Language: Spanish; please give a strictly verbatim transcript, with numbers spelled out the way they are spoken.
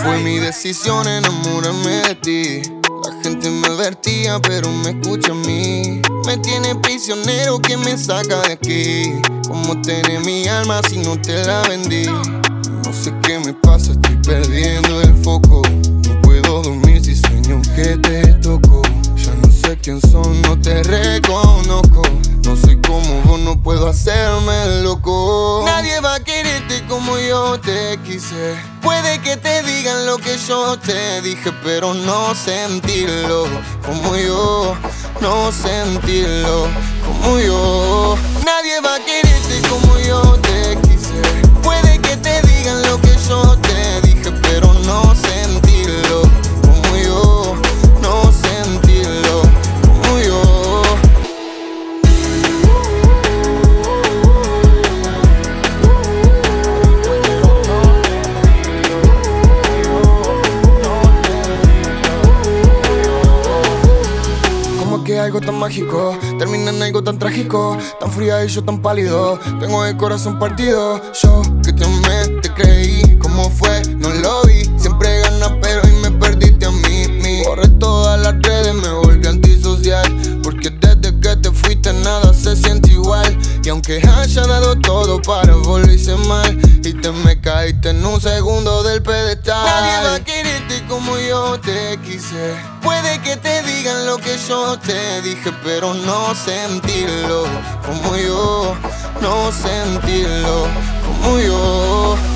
Fue mi decisión enamorarme de ti. La gente me advertía, pero me escucha a mí. Me tiene prisionero, que me saca de aquí. ¿Cómo tener mi alma si no te la vendí? No sé qué me pasa, estoy perdiendo el foco. No puedo dormir si sueño que te toco. Ya no sé quién son, no te reconozco. No soy como vos, no puedo hacerme loco. Nadie va a quererte como yo te quise. Puede que te digan lo que yo te dije, pero no sentirlo como yo. No sentirlo como yo. Nadie va a quererte como yo te quise. Puede que te digan lo que yo te dije, pero no sentirlo como yo. No sentirlo como yo. Que algo tan mágico termina en algo tan trágico, tan fría y yo tan pálido. Tengo el corazón partido. Yo que te amé, te creí. ¿Cómo fue? No lo vi. Siempre ganas, pero hoy me perdiste a mí. Mi. Borré todas las redes, me volví antisocial. Porque desde que te fuiste nada se siente igual. Y aunque haya dado todo para volverse mal, y te me caíste en un segundo del pedestal. Nadie va a quererte como yo te quise. Puede que te digan lo que yo te dije, pero no sentirlo como yo. No sentirlo como yo.